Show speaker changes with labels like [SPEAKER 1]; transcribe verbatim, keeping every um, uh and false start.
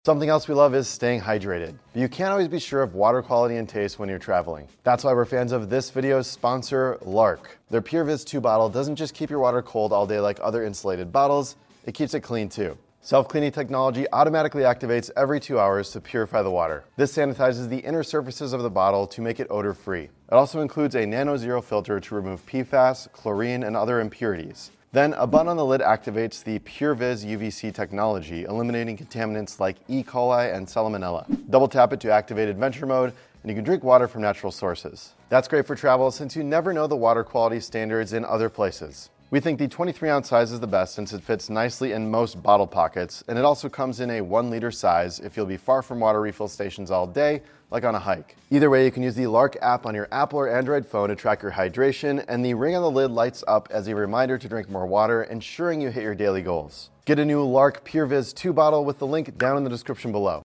[SPEAKER 1] Something else we love is staying hydrated. But you can't always be sure of water quality and taste when you're traveling. That's why we're fans of this video's sponsor, Lark. Their PureViz two bottle doesn't just keep your water cold all day like other insulated bottles, it keeps it clean too. Self-cleaning technology automatically activates every two hours to purify the water. This sanitizes the inner surfaces of the bottle to make it odor-free. It also includes a nano zero filter to remove P FAS, chlorine, and other impurities. Then, a button on the lid activates the PureViz U V C technology, eliminating contaminants like E. coli and Salmonella. Double tap it to activate Adventure Mode, and you can drink water from natural sources. That's great for travel since you never know the water quality standards in other places. We think the twenty-three ounce size is the best since it fits nicely in most bottle pockets, and it also comes in a one liter size if you'll be far from water refill stations all day, like on a hike. Either way, you can use the Lark app on your Apple or Android phone to track your hydration, and the ring on the lid lights up as a reminder to drink more water, ensuring you hit your daily goals. Get a new Lark PureViz two bottle with the link down in the description below.